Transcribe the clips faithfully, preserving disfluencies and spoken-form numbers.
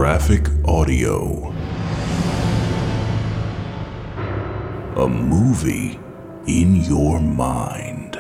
Graphic Audio. A movie in your mind.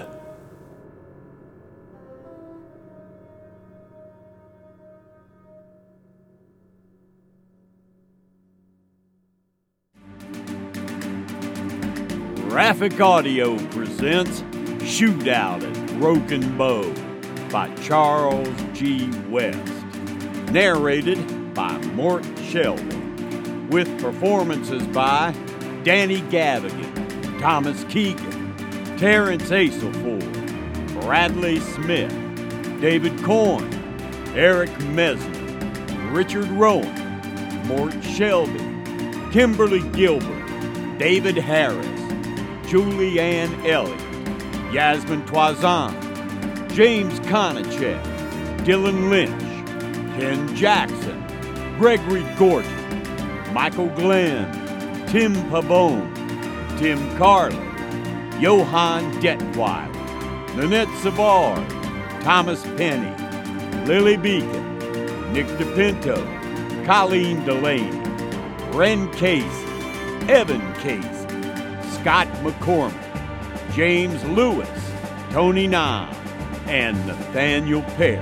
Graphic Audio presents Shootout at Broken Bow by Charles G. West. Narrated by Mort Shelby. With performances by Danny Gavigan, Thomas Keegan, Terrence Aselford, Bradley Smith, David Coyne, Eric Mesner, Richard Rowan, Mort Shelby, Kimberly Gilbert, David Harris, Julianne Elliott, Yasmin Toisin, James Konachek, Dylan Lynch, Ken Jackson, Gregory Gordon, Michael Glenn, Tim Pavone, Tim Carlin, Johann Detweiler, Nanette Savard, Thomas Penny, Lily Beacon, Nick DePinto, Colleen Delaney, Ren Casey, Evan Casey, Scott McCormick, James Lewis, Tony Nam, and Nathaniel Perry.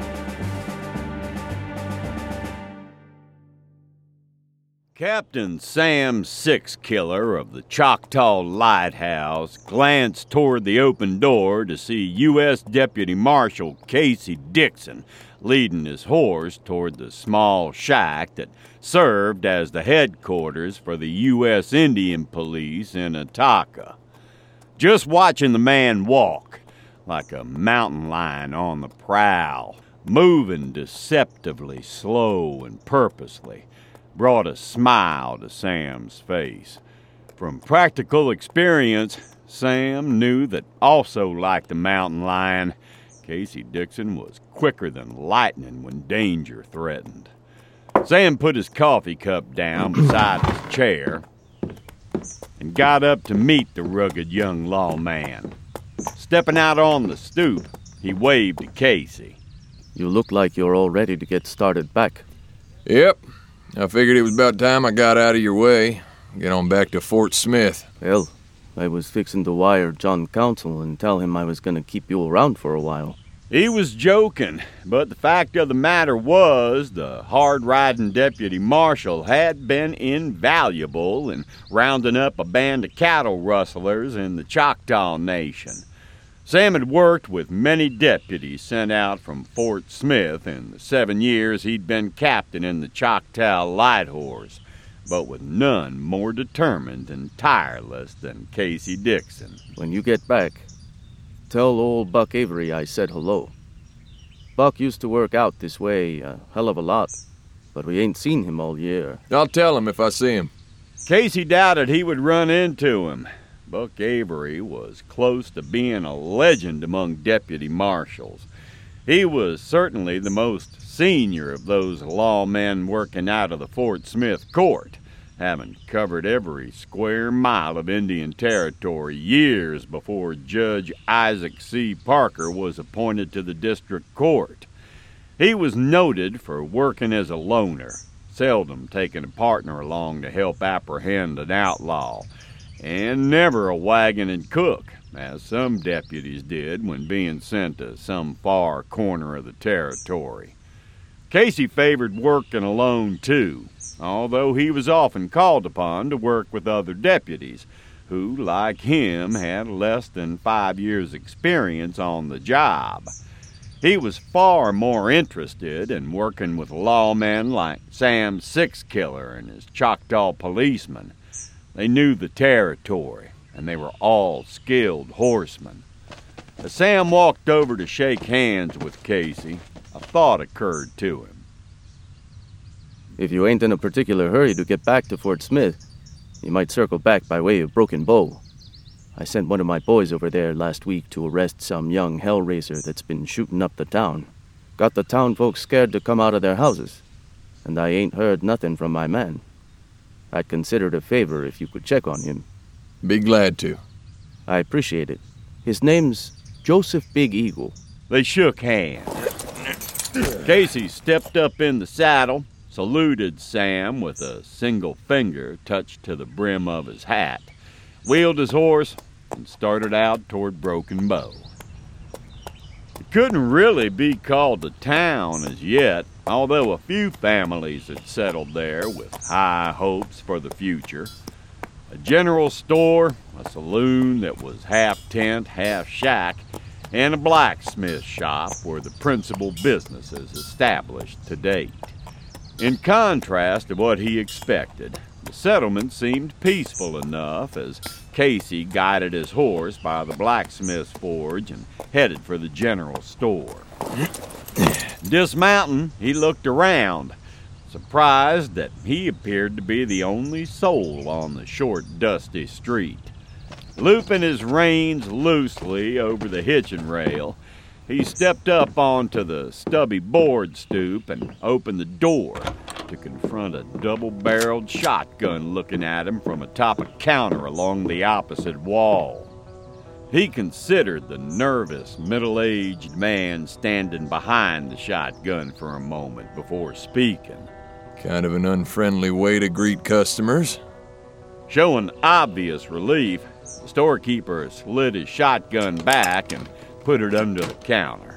Captain Sam Sixkiller of the Choctaw Lighthouse glanced toward the open door to see U S Deputy Marshal Casey Dixon leading his horse toward the small shack that served as the headquarters for the U S Indian Police in Ataka. Just watching the man walk, like a mountain lion on the prowl, moving deceptively slow and purposely, brought a smile to Sam's face. From practical experience, Sam knew that also like the mountain lion, Casey Dixon was quicker than lightning when danger threatened. Sam put his coffee cup down beside his chair and got up to meet the rugged young lawman. Stepping out on the stoop, he waved to Casey. You look like you're all ready to get started back. Yep. I figured it was about time I got out of your way. Get on back to Fort Smith. Well, I was fixing to wire John Council and tell him I was going to keep you around for a while. He was joking, but the fact of the matter was the hard-riding deputy marshal had been invaluable in rounding up a band of cattle rustlers in the Choctaw Nation. Sam had worked with many deputies sent out from Fort Smith in the seven years he'd been captain in the Choctaw Light Horse, but with none more determined and tireless than Casey Dixon. When you get back, tell old Buck Avery I said hello. Buck used to work out this way a hell of a lot, but we ain't seen him all year. I'll tell him if I see him. Casey doubted he would run into him. Buck Avery was close to being a legend among deputy marshals. He was certainly the most senior of those lawmen working out of the Fort Smith court, having covered every square mile of Indian Territory years before Judge Isaac C. Parker was appointed to the district court. He was noted for working as a loner, seldom taking a partner along to help apprehend an outlaw, and never a wagon and cook, as some deputies did when being sent to some far corner of the territory. Casey favored working alone, too, although he was often called upon to work with other deputies who, like him, had less than five years' experience on the job. He was far more interested in working with lawmen like Sam Sixkiller and his Choctaw policemen. They knew the territory, and they were all skilled horsemen. As Sam walked over to shake hands with Casey, a thought occurred to him. If you ain't in a particular hurry to get back to Fort Smith, you might circle back by way of Broken Bow. I sent one of my boys over there last week to arrest some young hellraiser that's been shooting up the town. Got the town folks scared to come out of their houses, and I ain't heard nothing from my man. I'd consider it a favor if you could check on him. Be glad to. I appreciate it. His name's Joseph Big Eagle. They shook hands. Casey stepped up in the saddle, saluted Sam with a single finger touched to the brim of his hat, wheeled his horse, and started out toward Broken Bow. It couldn't really be called a town as yet, although a few families had settled there with high hopes for the future. A general store, a saloon that was half tent, half shack, and a blacksmith shop were the principal businesses established to date. In contrast to what he expected, the settlement seemed peaceful enough as Casey guided his horse by the blacksmith's forge and headed for the general store. Dismounting, he looked around, surprised that he appeared to be the only soul on the short, dusty street. Looping his reins loosely over the hitching rail, he stepped up onto the stubby board stoop and opened the door to confront a double-barreled shotgun looking at him from atop a counter along the opposite wall. He considered the nervous, middle-aged man standing behind the shotgun for a moment before speaking. Kind of an unfriendly way to greet customers. Showing obvious relief, the storekeeper slid his shotgun back and put it under the counter.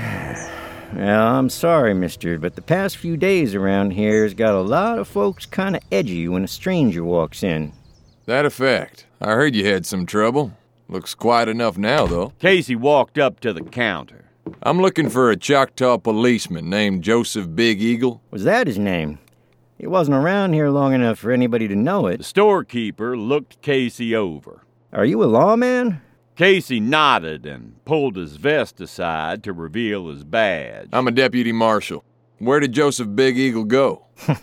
Well, I'm sorry, mister, but the past few days around here has got a lot of folks kind of edgy when a stranger walks in. That a fact. I heard you had some trouble. Looks quiet enough now, though. Casey walked up to the counter. I'm looking for a Choctaw policeman named Joseph Big Eagle. Was that his name? He wasn't around here long enough for anybody to know The it. storekeeper looked Casey over. Are you a lawman? Casey nodded and pulled his vest aside to reveal his badge. I'm a deputy marshal. Where did Joseph Big Eagle go?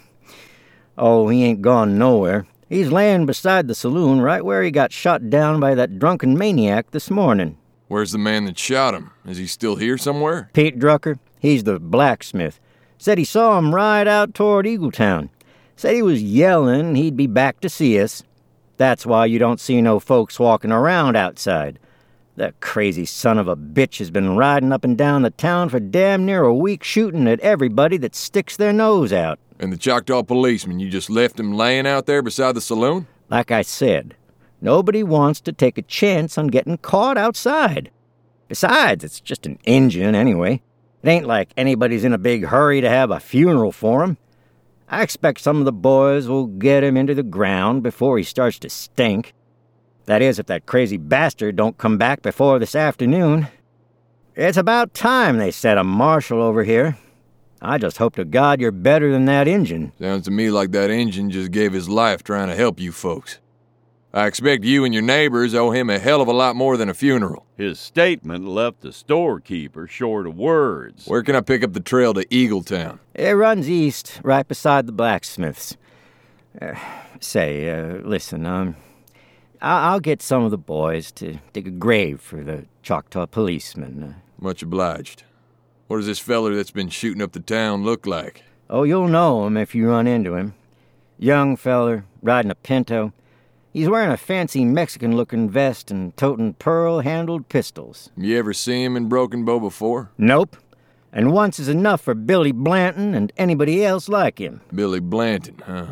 Oh, he ain't gone nowhere. He's laying beside the saloon right where he got shot down by that drunken maniac this morning. Where's the man that shot him? Is he still here somewhere? Pete Drucker, he's the blacksmith, said he saw him ride out toward Eagletown. Said he was yelling he'd be back to see us. That's why you don't see no folks walking around outside. That crazy son of a bitch has been riding up and down the town for damn near a week shooting at everybody that sticks their nose out. And the Choctaw policeman, you just left him laying out there beside the saloon? Like I said, nobody wants to take a chance on getting caught outside. Besides, it's just an Injun anyway. It ain't like anybody's in a big hurry to have a funeral for him. I expect some of the boys will get him into the ground before he starts to stink. That is, if that crazy bastard don't come back before this afternoon. It's about time they set a marshal over here. I just hope to God you're better than that Injun. Sounds to me like that Injun just gave his life trying to help you folks. I expect you and your neighbors owe him a hell of a lot more than a funeral. His statement left the storekeeper short of words. Where can I pick up the trail to Eagletown? It runs east, right beside the blacksmiths. Uh, say, uh, listen, um, I- I'll get some of the boys to dig a grave for the Choctaw policeman. Uh, Much obliged. What does this feller that's been shooting up the town look like? oh, you'll know him if you run into him. Young feller, riding a pinto. He's wearing a fancy Mexican-looking vest and toting pearl-handled pistols. You ever see him in Broken Bow before? Nope. And once is enough for Billy Blanton and anybody else like him. Billy Blanton, huh?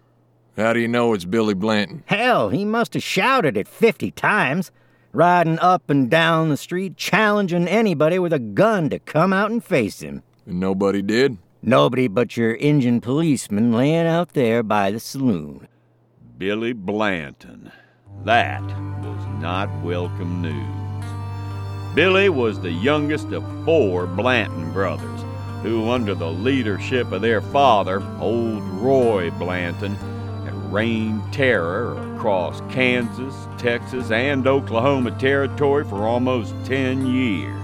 How do you know it's Billy Blanton? Hell, he must have shouted it fifty times, riding up and down the street, challenging anybody with a gun to come out and face him. And nobody did? Nobody but your Injun policeman laying out there by the saloon. Billy Blanton. That was not welcome news. Billy was the youngest of four Blanton brothers, who under the leadership of their father, old Roy Blanton, had reigned terror across Kansas, Texas, and Oklahoma territory for almost ten years.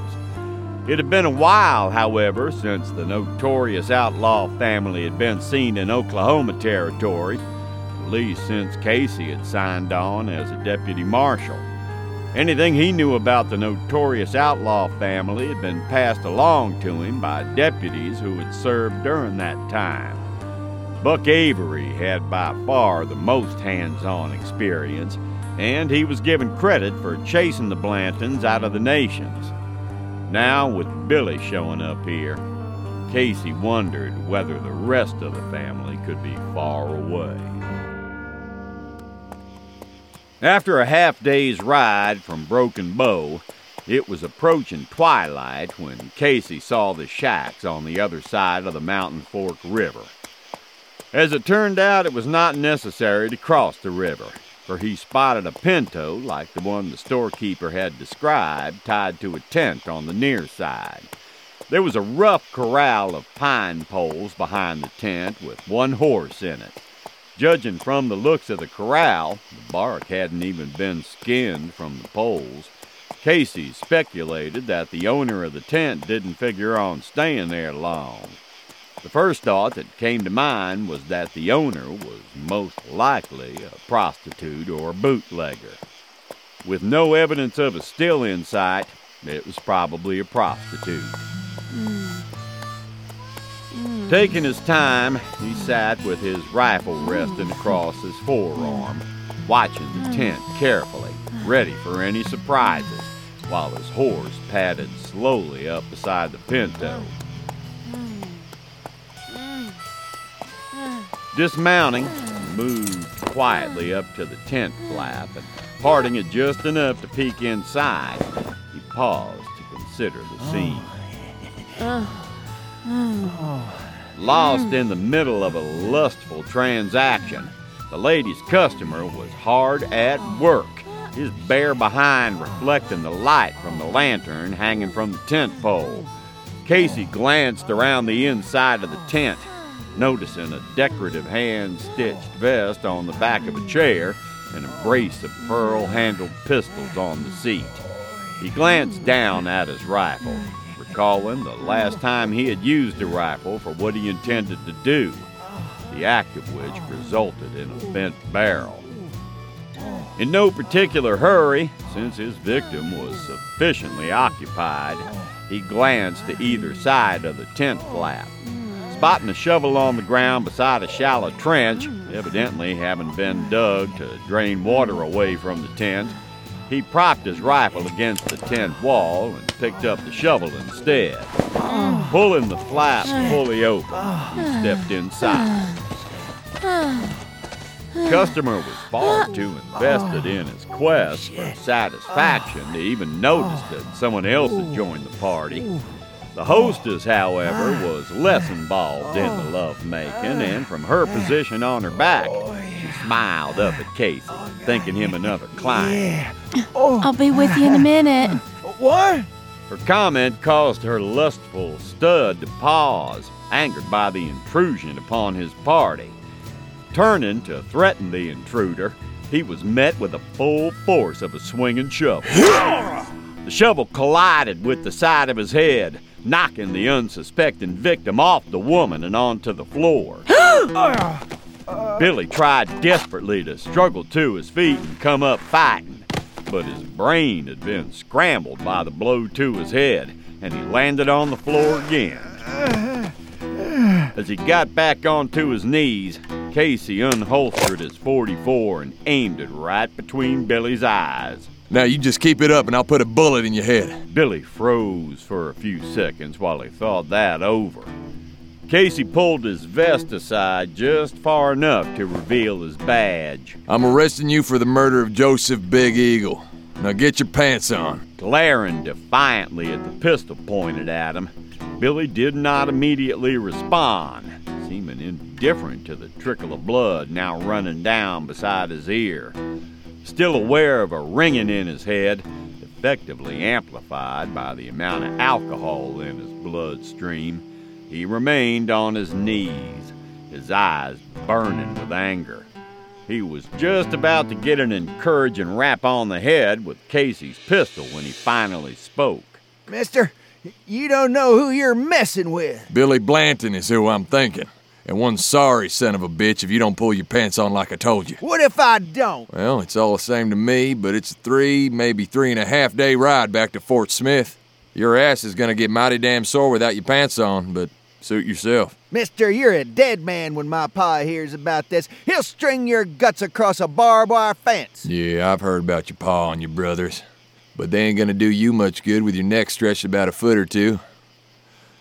It had been a while, however, since the notorious outlaw family had been seen in Oklahoma territory, at least since Casey had signed on as a deputy marshal. Anything he knew about the notorious outlaw family had been passed along to him by deputies who had served during that time. Buck Avery had by far the most hands-on experience, and he was given credit for chasing the Blantons out of the nations. Now, with Billy showing up here, Casey wondered whether the rest of the family could be far away. After a half-day's ride from Broken Bow, it was approaching twilight when Casey saw the shacks on the other side of the Mountain Fork River. As it turned out, it was not necessary to cross the river, for he spotted a pinto like the one the storekeeper had described tied to a tent on the near side. There was a rough corral of pine poles behind the tent with one horse in it. Judging from the looks of the corral, the bark hadn't even been skinned from the poles. Casey speculated that the owner of the tent didn't figure on staying there long. The first thought that came to mind was that the owner was most likely a prostitute or a bootlegger. With no evidence of a still in sight, it was probably a prostitute. Mm. Mm. Taking his time, he sat with his rifle resting across his forearm, watching the tent carefully, ready for any surprises, while his horse padded slowly up beside the pinto. Dismounting, he moved quietly up to the tent flap and, parting it just enough to peek inside, he paused to consider the scene. Lost in the middle of a lustful transaction, the lady's customer was hard at work, his bare behind reflecting the light from the lantern hanging from the tent pole. Casey glanced around the inside of the tent, noticing a decorative hand-stitched vest on the back of a chair and a brace of pearl-handled pistols on the seat. He glanced down at his rifle, recalling the last time he had used a rifle for what he intended to do, the act of which resulted in a bent barrel. In no particular hurry, since his victim was sufficiently occupied, he glanced to either side of the tent flap. Spotting a shovel on the ground beside a shallow trench, evidently having been dug to drain water away from the tent, he propped his rifle against the tent wall and picked up the shovel instead. Pulling the flap fully open, he stepped inside. The customer was far too invested in his quest for satisfaction to even notice that someone else had joined the party. The hostess, however, was less involved in the love-making, and from her position on her back, she smiled up at Casey, thinking him another client. I'll be with you in a minute. What? Her comment caused her lustful stud to pause, angered by the intrusion upon his party. Turning to threaten the intruder, he was met with the full force of a swinging shovel. The shovel collided with the side of his head, knocking the unsuspecting victim off the woman and onto the floor. Billy tried desperately to struggle to his feet and come up fighting, but his brain had been scrambled by the blow to his head, and he landed on the floor again. As he got back onto his knees, Casey unholstered his forty-four and aimed it right between Billy's eyes. Now you just keep it up and I'll put a bullet in your head. Billy froze for a few seconds while he thought that over. Casey pulled his vest aside just far enough to reveal his badge. I'm arresting you for the murder of Joseph Big Eagle. Now get your pants on. Glaring defiantly at the pistol pointed at him, Billy did not immediately respond, seeming indifferent to the trickle of blood now running down beside his ear. Still aware of a ringing in his head, effectively amplified by the amount of alcohol in his bloodstream, he remained on his knees, his eyes burning with anger. He was just about to get an encouraging rap on the head with Casey's pistol when he finally spoke. Mister, you don't know who you're messing with. Billy Blanton is who I'm thinking. And one sorry son of a bitch if you don't pull your pants on like I told you. What if I don't? Well, it's all the same to me, but it's a three, maybe three and a half day ride back to Fort Smith. Your ass is gonna get mighty damn sore without your pants on, but suit yourself. Mister, you're a dead man when my pa hears about this. He'll string your guts across a barbed wire fence. Yeah, I've heard about your pa and your brothers. But they ain't gonna do you much good with your neck stretched about a foot or two.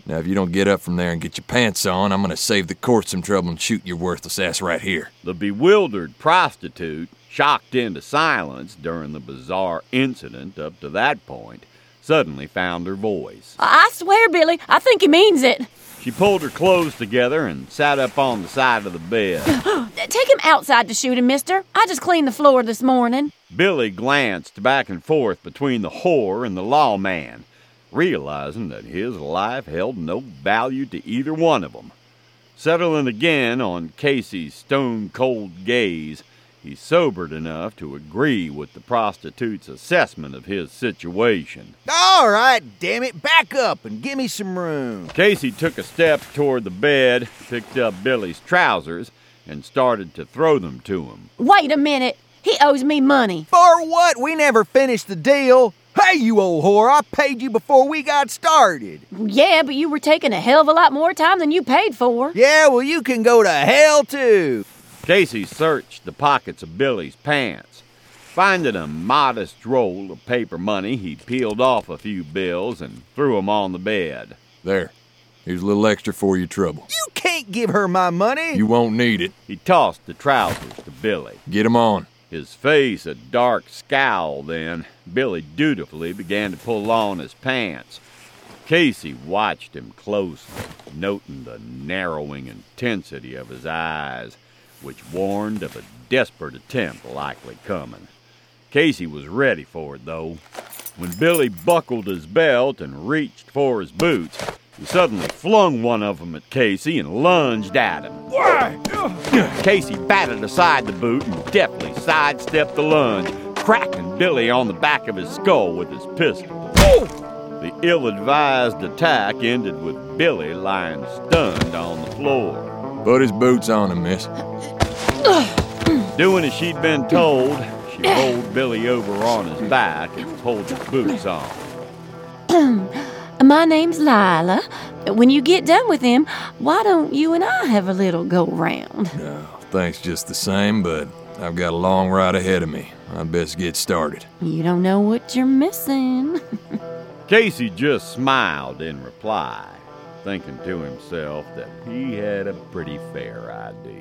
Now, if you don't get up from there and get your pants on, I'm gonna save the court some trouble and shoot your worthless ass right here. The bewildered prostitute, shocked into silence during the bizarre incident up to that point, suddenly found her voice. I swear, Billy, I think he means it. She pulled her clothes together and sat up on the side of the bed. Take him outside to shoot him, mister. I just cleaned the floor this morning. Billy glanced back and forth between the whore and the lawman, realizing that his life held no value to either one of them. Settling again on Casey's stone-cold gaze, he sobered enough to agree with the prostitute's assessment of his situation. All right, damn it, back up and give me some room. Casey took a step toward the bed, picked up Billy's trousers, and started to throw them to him. Wait a minute. He owes me money. For what? We never finished the deal. Hey, you old whore, I paid you before we got started. Yeah, but you were taking a hell of a lot more time than you paid for. Yeah, well, you can go to hell, too. Casey searched the pockets of Billy's pants. Finding a modest roll of paper money, he peeled off a few bills and threw them on the bed. There. Here's a little extra for your trouble. You can't give her my money. You won't need it. He tossed the trousers to Billy. Get 'em on. His face a dark scowl then, Billy dutifully began to pull on his pants. Casey watched him closely, noting the narrowing intensity of his eyes, which warned of a desperate attempt likely coming. Casey was ready for it, though. When Billy buckled his belt and reached for his boots, he suddenly flung one of them at Casey and lunged at him. Casey batted aside the boot and deftly sidestepped the lunge, cracking Billy on the back of his skull with his pistol. The ill-advised attack ended with Billy lying stunned on the floor. Put his boots on him, miss. Doing as she'd been told, she rolled Billy over on his back and pulled his boots on. My name's Lila. When you get done with him, why don't you and I have a little go-round? No, thanks just the same, but I've got a long ride ahead of me. I'd best get started. You don't know what you're missing. Casey just smiled in reply, thinking to himself that he had a pretty fair idea.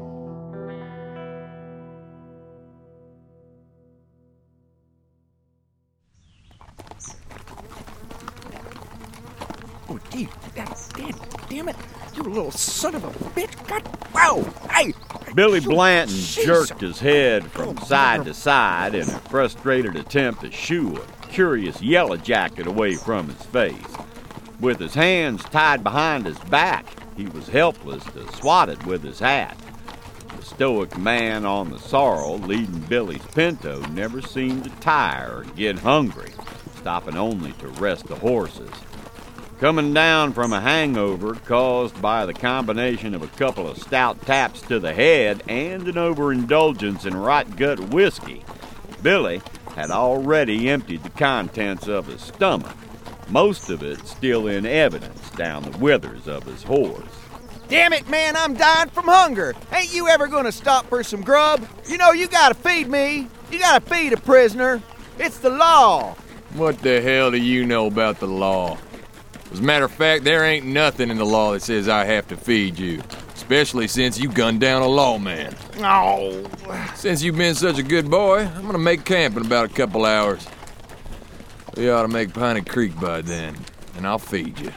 Oh, gee, that, damn, damn it. You little son of a bitch. God, whoa, hey. Billy Blanton jerked his head from side to side in a frustrated attempt to shoo a curious yellow jacket away from his face. With his hands tied behind his back, he was helpless to swat it with his hat. The stoic man on the sorrel leading Billy's pinto never seemed to tire or get hungry, stopping only to rest the horses. Coming down from a hangover caused by the combination of a couple of stout taps to the head and an overindulgence in rot-gut whiskey, Billy had already emptied the contents of his stomach, most of it still in evidence down the withers of his horse. Damn it, man, I'm dying from hunger. Ain't you ever gonna stop for some grub? You know, you gotta feed me. You gotta feed a prisoner. It's the law. What the hell do you know about the law? As a matter of fact, there ain't nothing in the law that says I have to feed you, especially since you gunned down a lawman. Oh. Since you've been such a good boy, I'm gonna make camp in about a couple hours. We ought to make Piney Creek by then, and I'll feed you.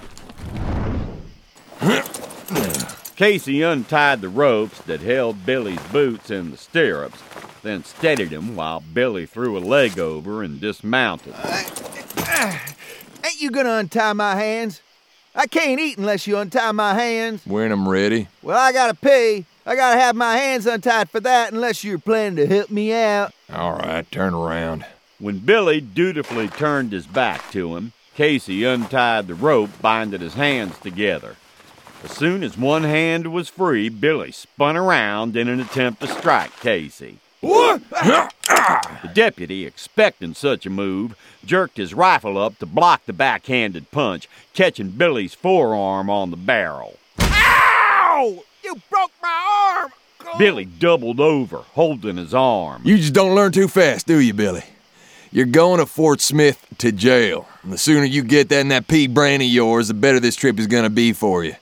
Casey untied the ropes that held Billy's boots in the stirrups, then steadied him while Billy threw a leg over and dismounted. Ain't you gonna untie my hands? I can't eat unless you untie my hands. When I'm ready. Well, I gotta pee. I gotta have my hands untied for that unless you're planning to help me out. All right, turn around. When Billy dutifully turned his back to him, Casey untied the rope binding his hands together. As soon as one hand was free, Billy spun around in an attempt to strike Casey. The deputy, expecting such a move, jerked his rifle up to block the backhanded punch, catching Billy's forearm on the barrel. Ow! You broke my arm! Billy doubled over, holding his arm. You just don't learn too fast, do you, Billy? You're going to Fort Smith to jail. And the sooner you get that in that pea brain of yours, the better this trip is gonna be for you.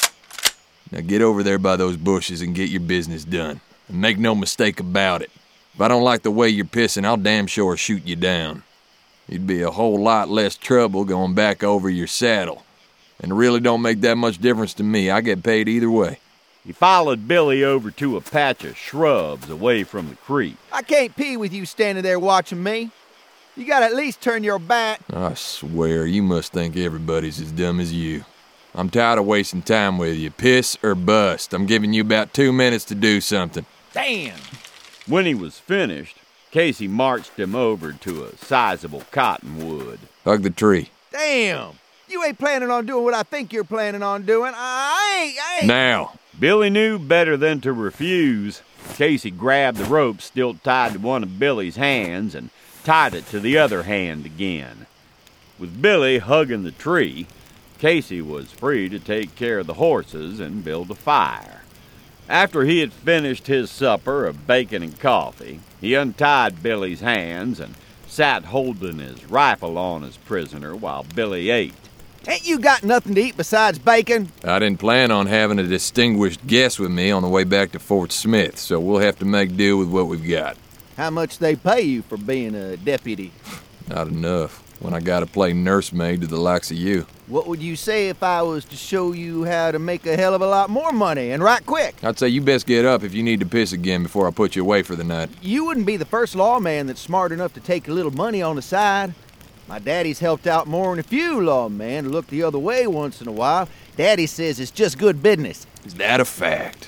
Now get over there by those bushes and get your business done. And make no mistake about it. If I don't like the way you're pissing, I'll damn sure shoot you down. You'd be a whole lot less trouble going back over your saddle. And it really don't make that much difference to me. I get paid either way. He followed Billy over to a patch of shrubs away from the creek. I can't pee with you standing there watching me. You gotta at least turn your back. I swear, you must think everybody's as dumb as you. I'm tired of wasting time with you. Piss or bust. I'm giving you about two minutes to do something. Damn. When he was finished, Casey marched him over to a sizable cottonwood. Hug the tree. Damn. You ain't planning on doing what I think you're planning on doing. I ain't, I ain't. Now. Billy knew better than to refuse. Casey grabbed the rope still tied to one of Billy's hands and tied it to the other hand again. With Billy hugging the tree, Casey was free to take care of the horses and build a fire. After he had finished his supper of bacon and coffee, he untied Billy's hands and sat holding his rifle on his prisoner while Billy ate. Ain't you got nothing to eat besides bacon? I didn't plan on having a distinguished guest with me on the way back to Fort Smith, so we'll have to make do with what we've got. How much they pay you for being a deputy? Not enough, when I gotta play nursemaid to the likes of you. What would you say if I was to show you how to make a hell of a lot more money, and right quick? I'd say you best get up if you need to piss again before I put you away for the night. You wouldn't be the first lawman that's smart enough to take a little money on the side. My daddy's helped out more than a few lawmen to look the other way once in a while. Daddy says it's just good business. Is that a fact?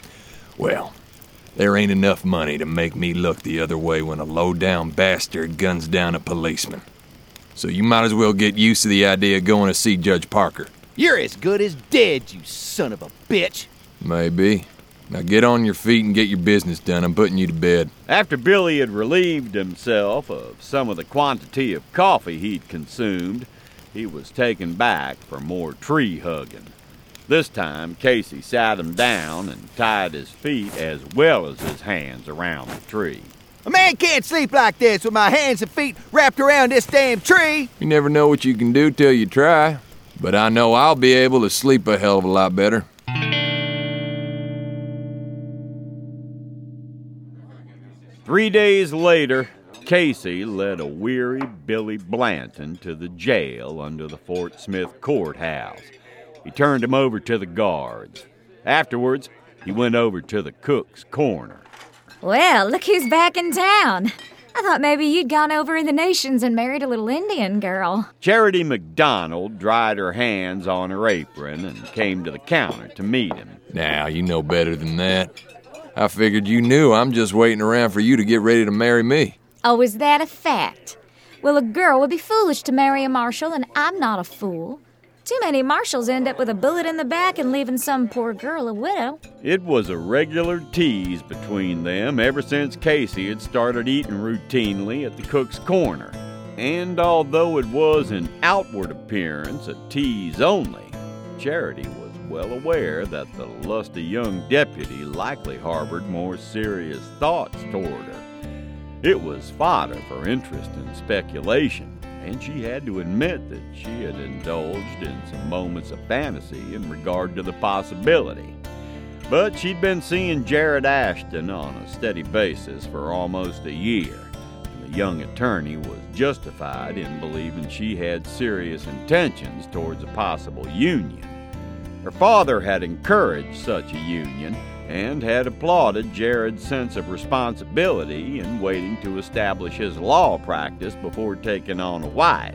Well, there ain't enough money to make me look the other way when a low-down bastard guns down a policeman. So you might as well get used to the idea of going to see Judge Parker. You're as good as dead, you son of a bitch. Maybe. Now get on your feet and get your business done. I'm putting you to bed. After Billy had relieved himself of some of the quantity of coffee he'd consumed, he was taken back for more tree hugging. This time, Casey sat him down and tied his feet as well as his hands around the tree. A man can't sleep like this with my hands and feet wrapped around this damn tree. You never know what you can do till you try. But I know I'll be able to sleep a hell of a lot better. Three days later, Casey led a weary Billy Blanton to the jail under the Fort Smith courthouse. He turned him over to the guards. Afterwards, he went over to the cook's corner. Well, look who's back in town. I thought maybe you'd gone over in the nations and married a little Indian girl. Charity McDonald dried her hands on her apron and came to the counter to meet him. Now, you know better than that. I figured you knew. I'm just waiting around for you to get ready to marry me. Oh, is that a fact? Well, a girl would be foolish to marry a marshal, and I'm not a fool. Too many marshals end up with a bullet in the back and leaving some poor girl a widow. It was a regular tease between them ever since Casey had started eating routinely at the cook's corner. And although it was in outward appearance a tease only, Charity was well aware that the lusty young deputy likely harbored more serious thoughts toward her. It was fodder for interest and speculation, and she had to admit that she had indulged in some moments of fantasy in regard to the possibility. But she'd been seeing Jared Ashton on a steady basis for almost a year, and the young attorney was justified in believing she had serious intentions towards a possible union. Her father had encouraged such a union and had applauded Jared's sense of responsibility in waiting to establish his law practice before taking on a wife.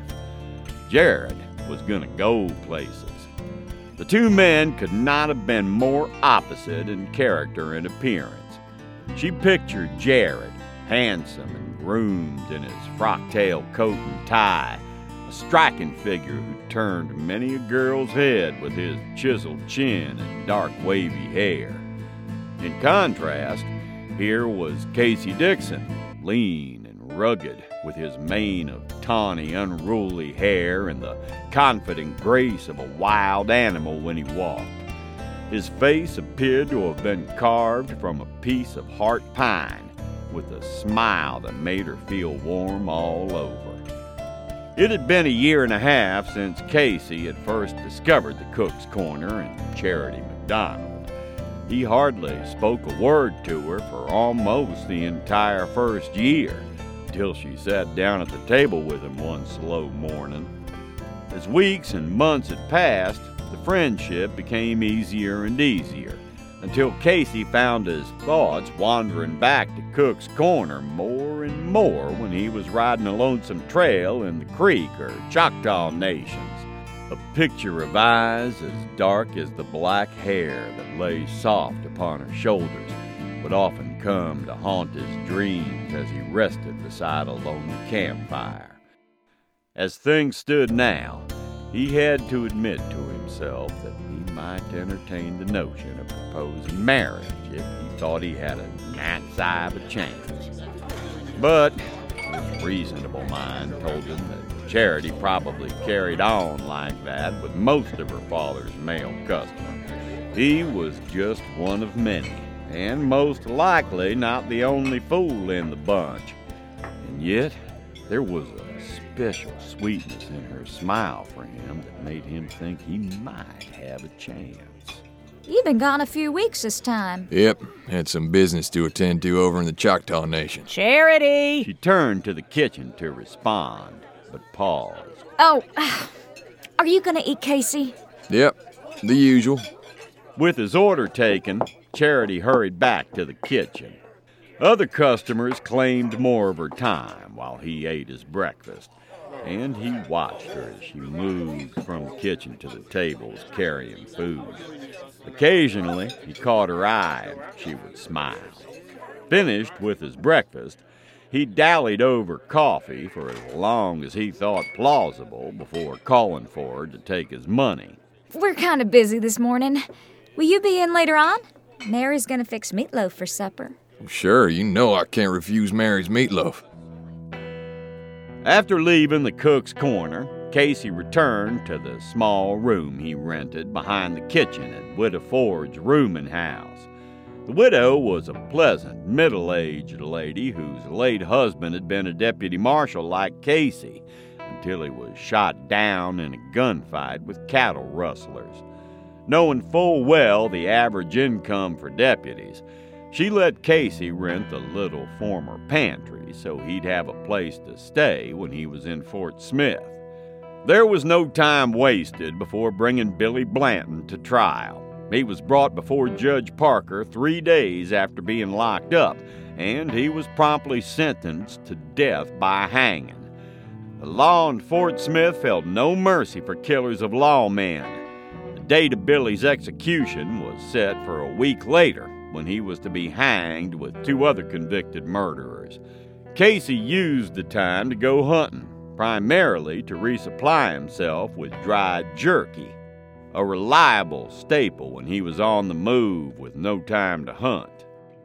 Jared was gonna go places. The two men could not have been more opposite in character and appearance. She pictured Jared, handsome and groomed in his frock-tail coat and tie, a striking figure who turned many a girl's head with his chiseled chin and dark wavy hair. In contrast, here was Casey Dixon, lean and rugged, with his mane of tawny, unruly hair and the confident grace of a wild animal when he walked. His face appeared to have been carved from a piece of heart pine, with a smile that made her feel warm all over. It had been a year and a half since Casey had first discovered the Cook's Corner and Charity McDonald. He hardly spoke a word to her for almost the entire first year, until she sat down at the table with him one slow morning. As weeks and months had passed, the friendship became easier and easier, until Casey found his thoughts wandering back to Cook's Corner more and more when he was riding a lonesome trail in the Creek or Choctaw Nations. A picture of eyes as dark as the black hair that lay soft upon her shoulders would often come to haunt his dreams as he rested beside a lonely campfire. As things stood now, he had to admit to himself that he might entertain the notion of proposing marriage if he thought he had a gnat's eye of a chance. But his reasonable mind told him that Charity probably carried on like that with most of her father's male customers. He was just one of many, and most likely not the only fool in the bunch. And yet, there was a special sweetness in her smile for him that made him think he might have a chance. You've been gone a few weeks this time. Yep, had some business to attend to over in the Choctaw Nation. Charity! She turned to the kitchen to respond, but paused. Oh, are you going to eat, Casey? Yep, the usual. With his order taken, Charity hurried back to the kitchen. Other customers claimed more of her time while he ate his breakfast, and he watched her as she moved from the kitchen to the tables carrying food. Occasionally, he caught her eye and she would smile. Finished with his breakfast, he dallied over coffee for as long as he thought plausible before calling for her to take his money. We're kind of busy this morning. Will you be in later on? Mary's going to fix meatloaf for supper. Sure, you know I can't refuse Mary's meatloaf. After leaving the Cook's Corner, Casey returned to the small room he rented behind the kitchen at Widow Ford's rooming house. The widow was a pleasant, middle-aged lady whose late husband had been a deputy marshal like Casey until he was shot down in a gunfight with cattle rustlers. Knowing full well the average income for deputies, she let Casey rent the little former pantry so he'd have a place to stay when he was in Fort Smith. There was no time wasted before bringing Billy Blanton to trial. He was brought before Judge Parker three days after being locked up, and he was promptly sentenced to death by hanging. The law in Fort Smith held no mercy for killers of lawmen. The date of Billy's execution was set for a week later, when he was to be hanged with two other convicted murderers. Casey used the time to go hunting, primarily to resupply himself with dried jerky, a reliable staple when he was on the move with no time to hunt.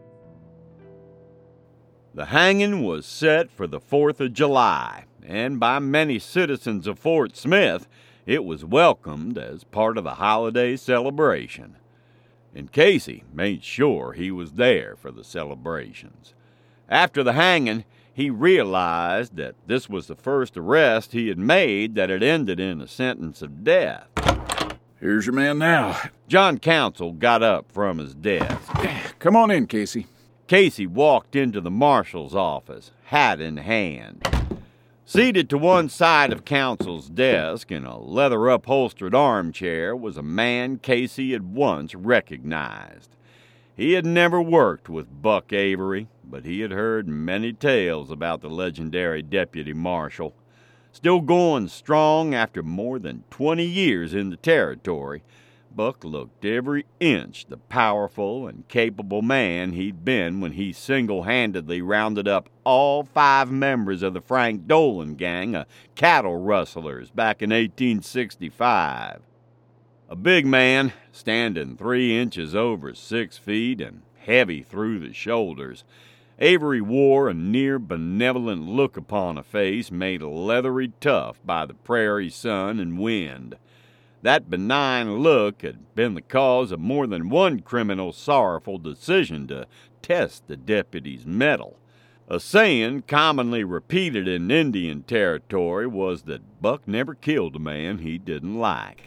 The hanging was set for the fourth of July, and by many citizens of Fort Smith, it was welcomed as part of the holiday celebration. And Casey made sure he was there for the celebrations. After the hanging, he realized that this was the first arrest he had made that had ended in a sentence of death. Here's your man now. John Counsell got up from his desk. Come on in, Casey. Casey walked into the marshal's office, hat in hand. Seated to one side of Counsell's desk in a leather-upholstered armchair was a man Casey had once recognized. He had never worked with Buck Avery, but he had heard many tales about the legendary deputy marshal. Still going strong after more than twenty years in the territory, Buck looked every inch the powerful and capable man he'd been when he single-handedly rounded up all five members of the Frank Dolan gang of cattle rustlers back in eighteen sixty-five. A big man, standing three inches over six feet and heavy through the shoulders, Avery wore a near benevolent look upon a face made leathery tough by the prairie sun and wind. That benign look had been the cause of more than one criminal's sorrowful decision to test the deputy's mettle. A saying commonly repeated in Indian territory was that Buck never killed a man he didn't like.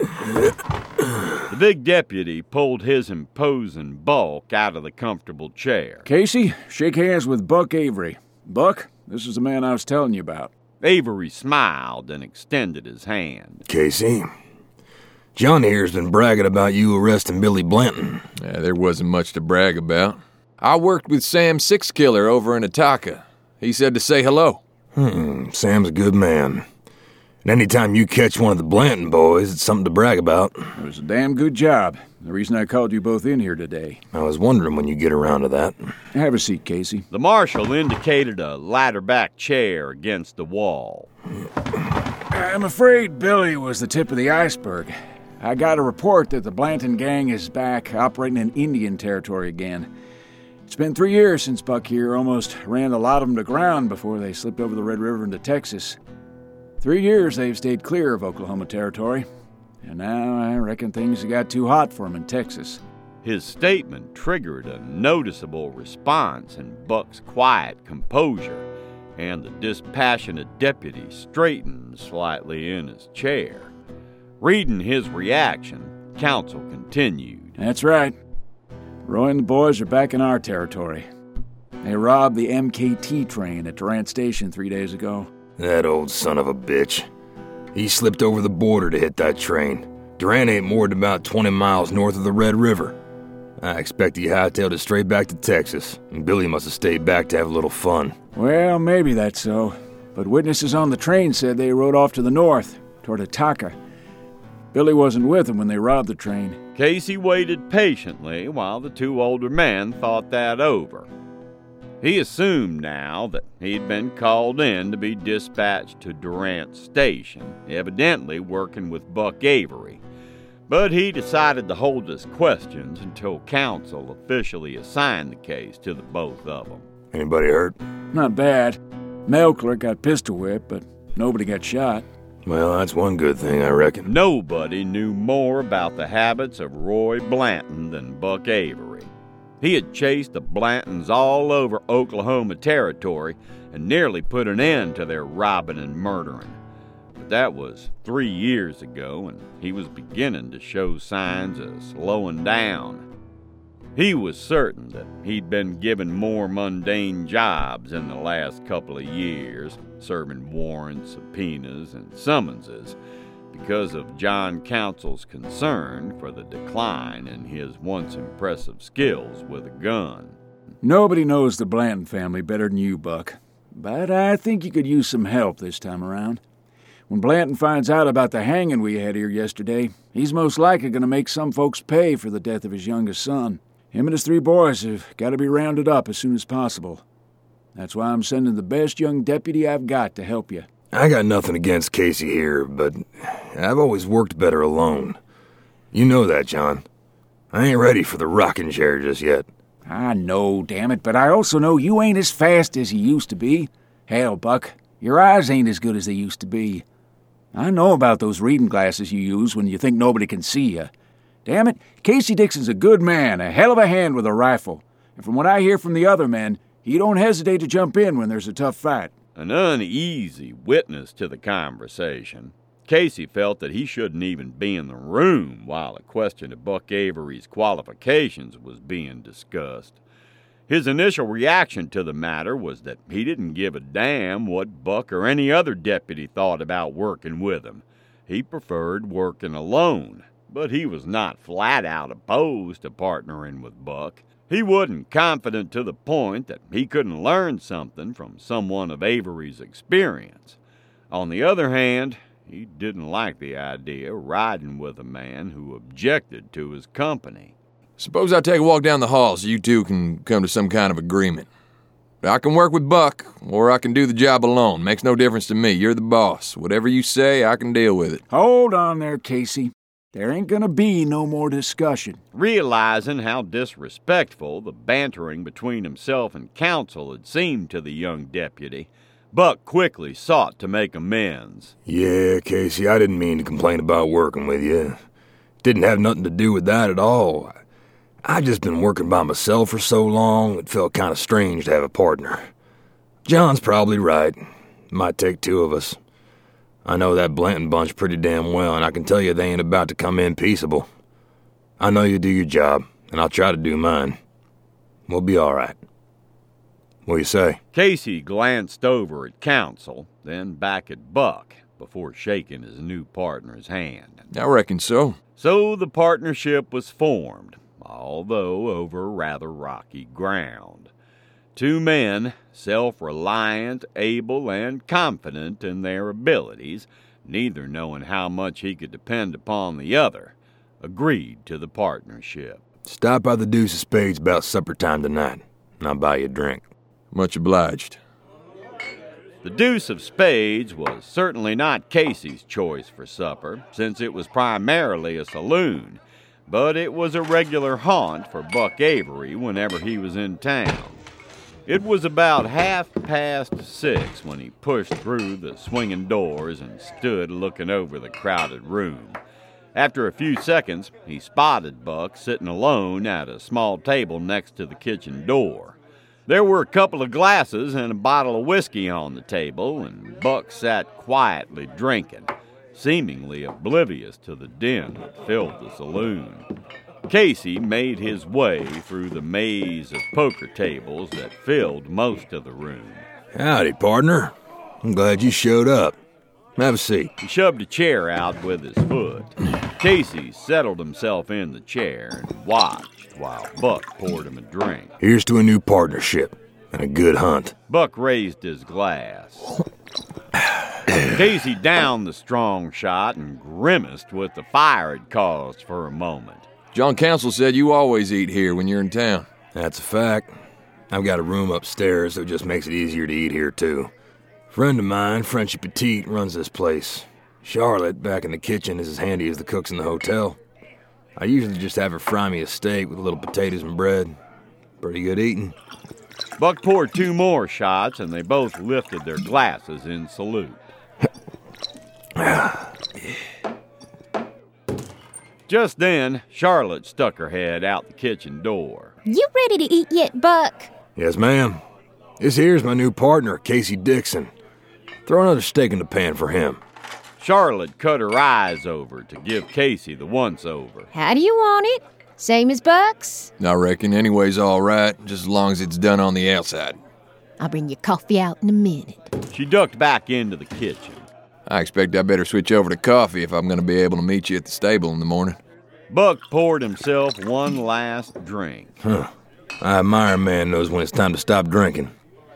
The big deputy pulled his imposing bulk out of the comfortable chair. Casey, shake hands with Buck Avery. Buck, this is the man I was telling you about. Avery smiled and extended his hand. Casey, John here's been bragging about you arresting Billy Blanton. Yeah, there wasn't much to brag about. I worked with Sam Sixkiller over in Ataka. He said to say hello. Hmm, Sam's a good man. And anytime you catch one of the Blanton boys, it's something to brag about. It was a damn good job. The reason I called you both in here today. I was wondering when you get around to that. Have a seat, Casey. The marshal indicated a ladder-back chair against the wall. I'm afraid Billy was the tip of the iceberg. I got a report that the Blanton gang is back operating in Indian territory again. It's been three years since Buck here almost ran a lot of them to ground before they slipped over the Red River into Texas. Three years they've stayed clear of Oklahoma territory, and now I reckon things have got too hot for them in Texas. His statement triggered a noticeable response in Buck's quiet composure, and the dispassionate deputy straightened slightly in his chair. Reading his reaction, counsel continued. That's right. Roy and the boys are back in our territory. They robbed the M K T train at Durant Station three days ago. That old son of a bitch. He slipped over the border to hit that train. Durant ain't more than about twenty miles north of the Red River. I expect he hightailed it straight back to Texas, and Billy must have stayed back to have a little fun. Well, maybe that's so. But witnesses on the train said they rode off to the north, toward Ataka. Billy wasn't with them when they robbed the train. Casey waited patiently while the two older men thought that over. He assumed now that he'd been called in to be dispatched to Durant Station, evidently working with Buck Avery. But he decided to hold his questions until counsel officially assigned the case to the both of them. Anybody hurt? Not bad. Mail clerk got pistol whipped, but nobody got shot. Well, that's one good thing, I reckon. Nobody knew more about the habits of Roy Blanton than Buck Avery. He had chased the Blantons all over Oklahoma territory and nearly put an end to their robbing and murdering. But that was three years ago, and he was beginning to show signs of slowing down. He was certain that he'd been given more mundane jobs in the last couple of years, serving warrants, subpoenas, and summonses, because of John Counsel's concern for the decline in his once impressive skills with a gun. Nobody knows the Blanton family better than you, Buck, but I think you could use some help this time around. When Blanton finds out about the hanging we had here yesterday, he's most likely going to make some folks pay for the death of his youngest son. Him and his three boys have got to be rounded up as soon as possible. That's why I'm sending the best young deputy I've got to help you. I got nothing against Casey here, but I've always worked better alone. You know that, John. I ain't ready for the rocking chair just yet. I know, damn it, but I also know you ain't as fast as you used to be. Hell, Buck, your eyes ain't as good as they used to be. I know about those reading glasses you use when you think nobody can see you. Damn it, Casey Dixon's a good man, a hell of a hand with a rifle. And from what I hear from the other men, he don't hesitate to jump in when there's a tough fight. An uneasy witness to the conversation, Casey felt that he shouldn't even be in the room while a question of Buck Avery's qualifications was being discussed. His initial reaction to the matter was that he didn't give a damn what Buck or any other deputy thought about working with him. He preferred working alone, but he was not flat out opposed to partnering with Buck. He wasn't confident to the point that he couldn't learn something from someone of Avery's experience. On the other hand, he didn't like the idea of riding with a man who objected to his company. Suppose I take a walk down the hall so you two can come to some kind of agreement. I can work with Buck, or I can do the job alone. Makes no difference to me. You're the boss. Whatever you say, I can deal with it. Hold on there, Casey. There ain't gonna be no more discussion. Realizing how disrespectful the bantering between himself and counsel had seemed to the young deputy, Buck quickly sought to make amends. Yeah, Casey, I didn't mean to complain about working with you. Didn't have nothing to do with that at all. I've just been working by myself for so long, it felt kind of strange to have a partner. John's probably right. Might take two of us. I know that Blanton bunch pretty damn well, and I can tell you they ain't about to come in peaceable. I know you do your job, and I'll try to do mine. We'll be all right. What do you say? Casey glanced over at Counsel, then back at Buck, before shaking his new partner's hand. I reckon so. So the partnership was formed, although over rather rocky ground. Two men, self-reliant, able, and confident in their abilities, neither knowing how much he could depend upon the other, agreed to the partnership. Stop by the Deuce of Spades about supper time tonight, and I'll buy you a drink. Much obliged. The Deuce of Spades was certainly not Casey's choice for supper, since it was primarily a saloon, but it was a regular haunt for Buck Avery whenever he was in town. It was about half past six when he pushed through the swinging doors and stood looking over the crowded room. After a few seconds, he spotted Buck sitting alone at a small table next to the kitchen door. There were a couple of glasses and a bottle of whiskey on the table, and Buck sat quietly drinking, seemingly oblivious to the din that filled the saloon. Casey made his way through the maze of poker tables that filled most of the room. Howdy, partner. I'm glad you showed up. Have a seat. He shoved a chair out with his foot. Casey settled himself in the chair and watched while Buck poured him a drink. Here's to a new partnership and a good hunt. Buck raised his glass. Casey downed the strong shot and grimaced with the fire it caused for a moment. John Counsel said you always eat here when you're in town. That's a fact. I've got a room upstairs, so it just makes it easier to eat here, too. Friend of mine, Frenchy Petite, runs this place. Charlotte, back in the kitchen, is as handy as the cooks in the hotel. I usually just have her fry me a steak with a little potatoes and bread. Pretty good eating. Buck poured two more shots, and they both lifted their glasses in salute. Just then, Charlotte stuck her head out the kitchen door. You ready to eat yet, Buck? Yes, ma'am. This here's my new partner, Casey Dixon. Throw another steak in the pan for him. Charlotte cut her eyes over to give Casey the once-over. How do you want it? Same as Buck's? I reckon anyway's all right, just as long as it's done on the outside. I'll bring your coffee out in a minute. She ducked back into the kitchen. I expect I better switch over to coffee if I'm going to be able to meet you at the stable in the morning. Buck poured himself one last drink. Huh. I admire a man who knows when it's time to stop drinking.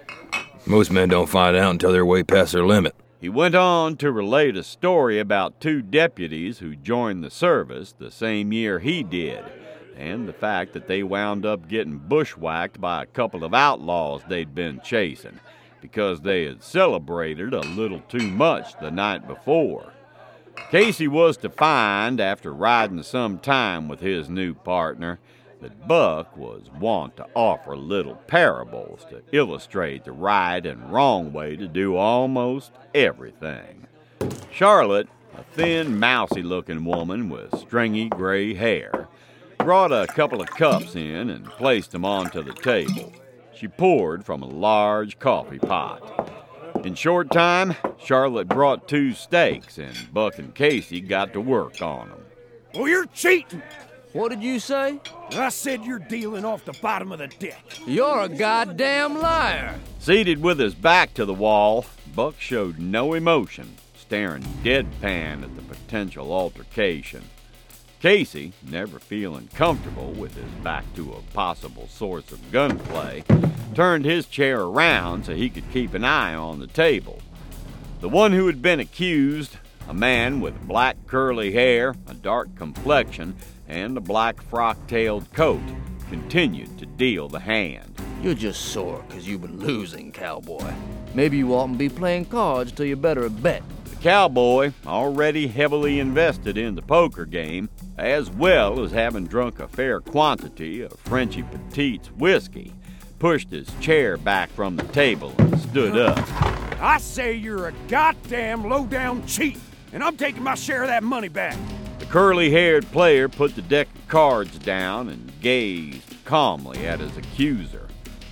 Most men don't find out until they're way past their limit. He went on to relate a story about two deputies who joined the service the same year he did, and the fact that they wound up getting bushwhacked by a couple of outlaws they'd been chasing because they had celebrated a little too much the night before. Casey was to find, after riding some time with his new partner, that Buck was wont to offer little parables to illustrate the right and wrong way to do almost everything. Charlotte, a thin, mousy-looking woman with stringy gray hair, brought a couple of cups in and placed them onto the table. She poured from a large coffee pot. In short time, Charlotte brought two steaks, and Buck and Casey got to work on them. Well, you're cheating. What did you say? I said you're dealing off the bottom of the deck. You're a goddamn liar. Seated with his back to the wall, Buck showed no emotion, staring deadpan at the potential altercation. Casey, never feeling comfortable with his back to a possible source of gunplay, turned his chair around so he could keep an eye on the table. The one who had been accused, a man with black curly hair, a dark complexion, and a black frock-tailed coat, continued to deal the hand. You're just sore because you've been losing, cowboy. Maybe you oughtn't be playing cards till you're better at bet. The cowboy, already heavily invested in the poker game, as well as having drunk a fair quantity of Frenchy Petite's whiskey, pushed his chair back from the table and stood up. I say you're a goddamn low-down cheat, and I'm taking my share of that money back. The curly-haired player put the deck of cards down and gazed calmly at his accuser.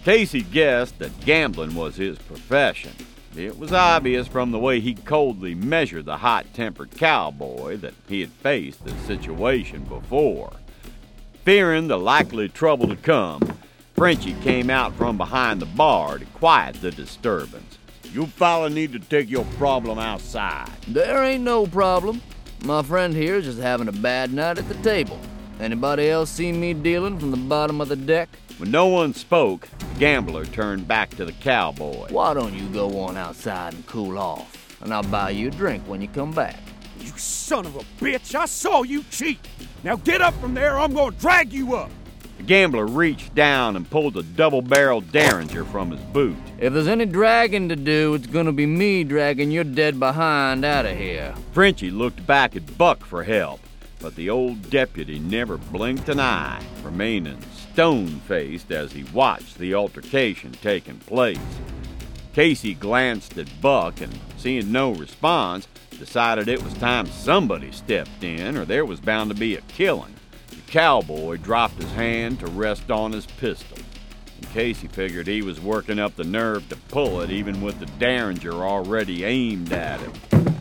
Casey guessed that gambling was his profession. It was obvious from the way he coldly measured the hot-tempered cowboy that he had faced this situation before. Fearing the likely trouble to come, Frenchie came out from behind the bar to quiet the disturbance. You fella need to take your problem outside. There ain't no problem. My friend here is just having a bad night at the table. Anybody else seen me dealing from the bottom of the deck? When no one spoke, the gambler turned back to the cowboy. Why don't you go on outside and cool off, and I'll buy you a drink when you come back. You son of a bitch, I saw you cheat. Now get up from there or I'm gonna drag you up. The gambler reached down and pulled a double-barreled Derringer from his boot. If there's any dragging to do, it's gonna be me dragging your dead behind out of here. Frenchie looked back at Buck for help, but the old deputy never blinked an eye, remaining stone-faced as he watched the altercation taking place. Casey glanced at Buck and, seeing no response, decided it was time somebody stepped in or there was bound to be a killing. The cowboy dropped his hand to rest on his pistol, and Casey figured he was working up the nerve to pull it even with the Derringer already aimed at him.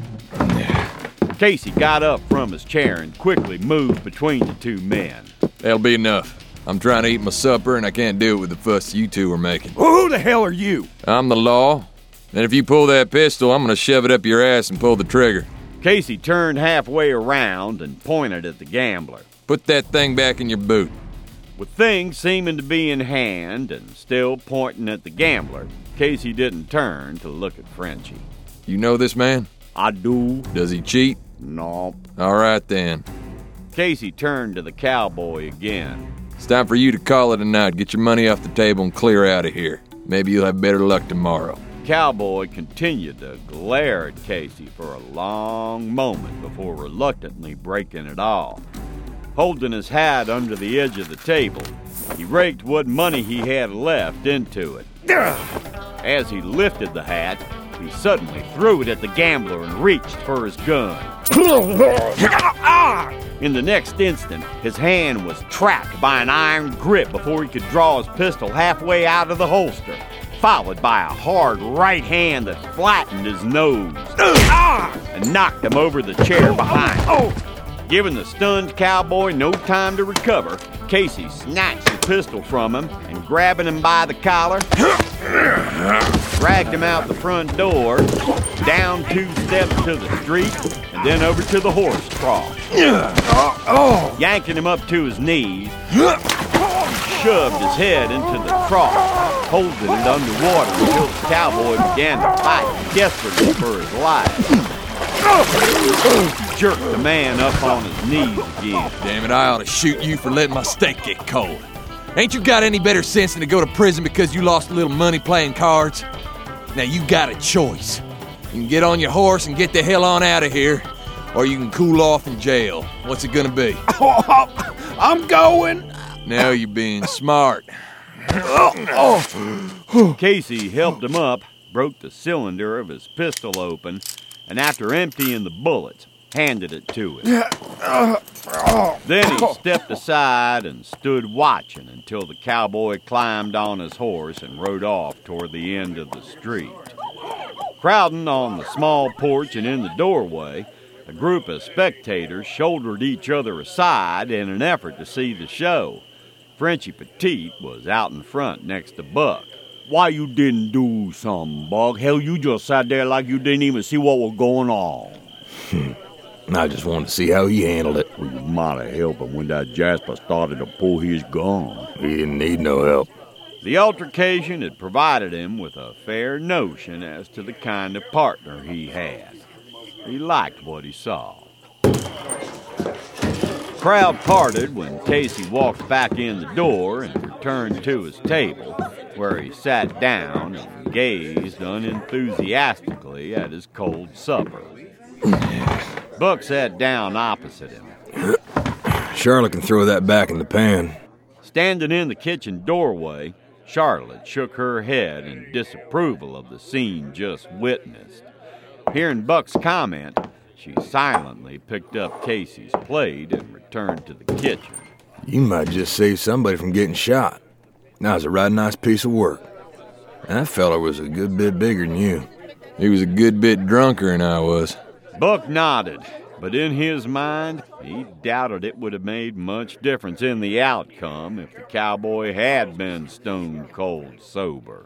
Casey got up from his chair and quickly moved between the two men. That'll be enough. I'm trying to eat my supper, and I can't do it with the fuss you two are making. Well, who the hell are you? I'm the law. And if you pull that pistol, I'm gonna shove it up your ass and pull the trigger. Casey turned halfway around and pointed at the gambler. Put that thing back in your boot. With things seeming to be in hand and still pointing at the gambler, Casey didn't turn to look at Frenchie. You know this man? I do. Does he cheat? No. All right, then. Casey turned to the cowboy again. It's time for you to call it a night. Get your money off the table and clear out of here. Maybe you'll have better luck tomorrow. The cowboy continued to glare at Casey for a long moment before reluctantly breaking it off. Holding his hat under the edge of the table, he raked what money he had left into it. As he lifted the hat, he suddenly threw it at the gambler and reached for his gun. In the next instant, his hand was trapped by an iron grip before he could draw his pistol halfway out of the holster, followed by a hard right hand that flattened his nose and knocked him over the chair behind him. Giving the stunned cowboy no time to recover, Casey snatched the pistol from him and, grabbing him by the collar, dragged him out the front door, down two steps to the street, and then over to the horse trough. Yanking him up to his knees, shoved his head into the trough, holding it underwater until the cowboy began to fight desperately for his life. He jerked the man up on his knees again. Damn it, I ought to shoot you for letting my steak get cold. Ain't you got any better sense than to go to prison because you lost a little money playing cards? Now you got a choice. You can get on your horse and get the hell on out of here, or you can cool off in jail. What's it gonna be? I'm going. Now you're being smart. Casey helped him up, broke the cylinder of his pistol open, and after emptying the bullets, handed it to him. Then he stepped aside and stood watching until the cowboy climbed on his horse and rode off toward the end of the street. Crowding on the small porch and in the doorway, a group of spectators shouldered each other aside in an effort to see the show. Frenchie Petite was out in front next to Buck. Why you didn't do something, Buck? Hell, you just sat there like you didn't even see what was going on. I just wanted to see how he handled it. Well, you might have helped him when that Jasper started to pull his gun. He didn't need no help. The altercation had provided him with a fair notion as to the kind of partner he had. He liked what he saw. The crowd parted when Casey walked back in the door and returned to his table, where he sat down and gazed unenthusiastically at his cold supper. Buck sat down opposite him. Charlotte can throw that back in the pan. Standing in the kitchen doorway, Charlotte shook her head in disapproval of the scene just witnessed. Hearing Buck's comment, she silently picked up Casey's plate and returned to the kitchen. You might just save somebody from getting shot. That was a right nice piece of work. That feller was a good bit bigger than you. He was a good bit drunker than I was. Buck nodded, but in his mind, he doubted it would have made much difference in the outcome if the cowboy had been stone cold sober.